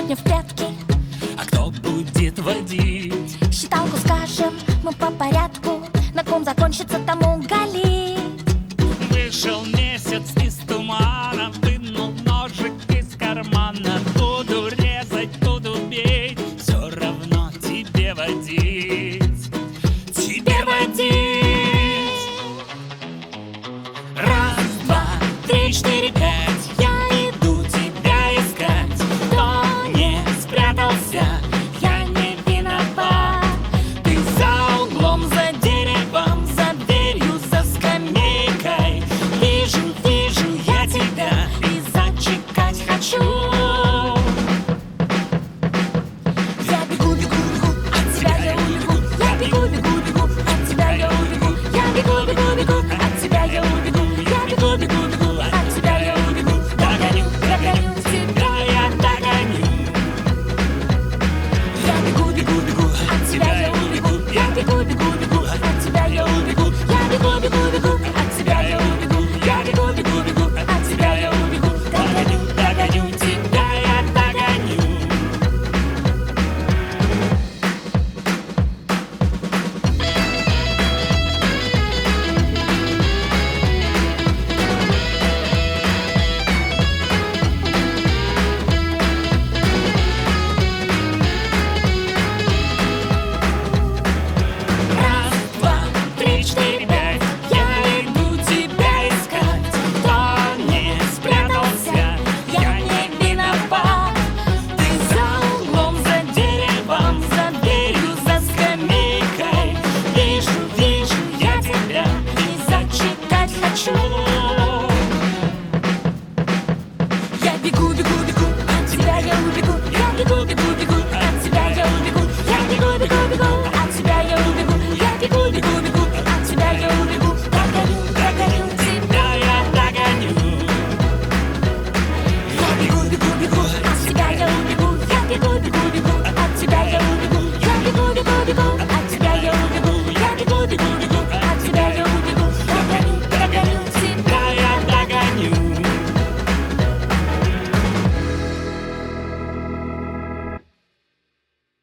сегодня в пятки. А кто будет водить? Считалку скажем, мы по порядку. На ком закончится, тому галит. Вышел месяц из тумана, вынул ножик из кармана. Буду резать, буду бить, все равно тебе водить. Тебе водить. Раз, два, три, четыре, пять.